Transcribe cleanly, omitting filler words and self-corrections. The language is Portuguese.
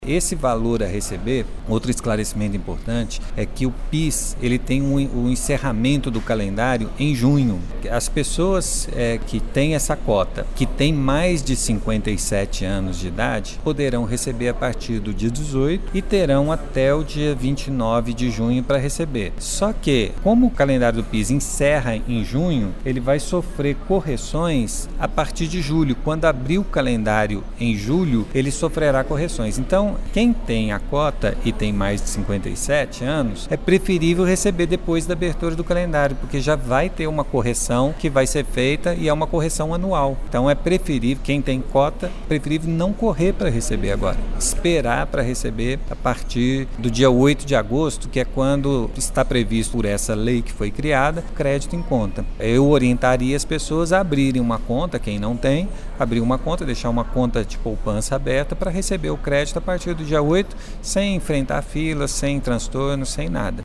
Esse valor a receber, outro esclarecimento importante, é que o PIS ele tem o encerramento do calendário em junho. As pessoas que têm essa cota, que têm mais de 57 anos de idade, poderão receber a partir do dia 18 e terão até o dia 29 de junho para receber. Só que, como o calendário do PIS encerra em junho, ele vai sofrer correções a partir de julho. Quando abrir o calendário em julho, ele sofrerá correções. Então, quem tem a cota e tem mais de 57 anos, é preferível receber depois da abertura do calendário, porque já vai ter uma correção que vai ser feita e é uma correção anual. Então é preferível, quem tem cota, preferível não correr para receber agora. Esperar para receber a partir do dia 8 de agosto, que é quando está previsto por essa lei que foi criada, crédito em conta. Eu orientaria as pessoas a abrirem uma conta, quem não tem, abrir uma conta, deixar uma conta de poupança aberta para receber o crédito a partir do dia 8, sem enfrentar filas, sem transtorno, sem nada.